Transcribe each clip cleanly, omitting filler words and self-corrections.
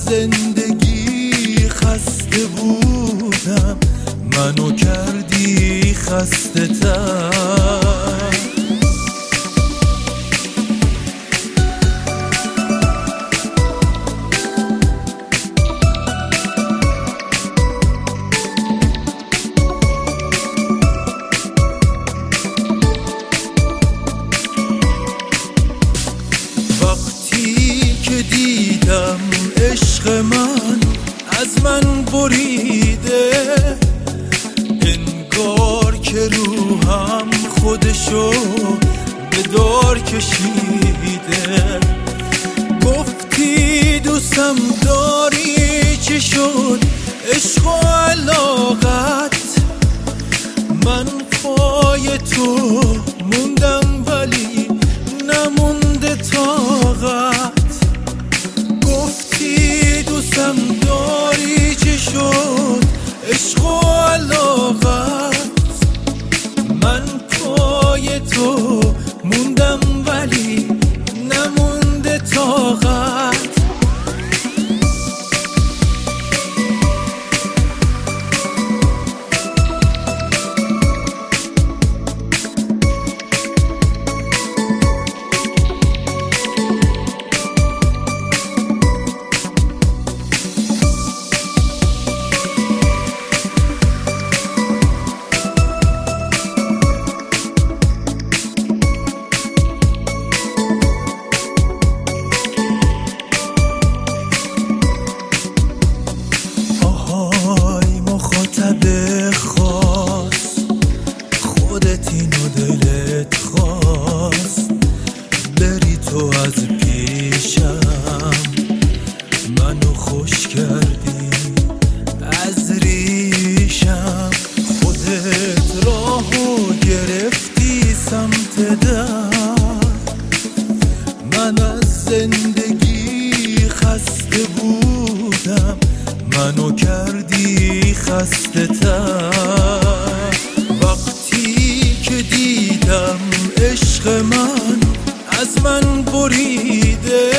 زندگی خسته بودم، منو کردی خسته تر. وقتی که دیدم عشق من از من بریده، انگار که روحم خودشو به دار کشیده. گفتی دوستم داری، چی شد عشق و علاقت؟ من پای تو موندم ولی نمونده طاقت. گفتی دوستم داری، چی شد عشق و علاقت؟ من پای تو موندم ولی نمونده طاقت. خودت اینو دلت خواست، بری تو از پیشم، منو خوش کردی از ریشم. خودت راهو گرفتی سمت در، من از زندگی خسته بودم، منو کردی خسته تر. وقتی که دیدم عشق من از من بریده،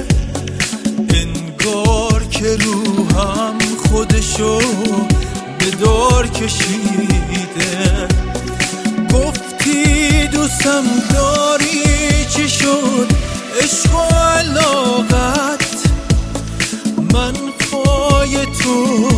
انگار که روحم خودشو به دار کشیده. گفتی دوستم داری، چی شد عشق و علاقت؟ من پای تو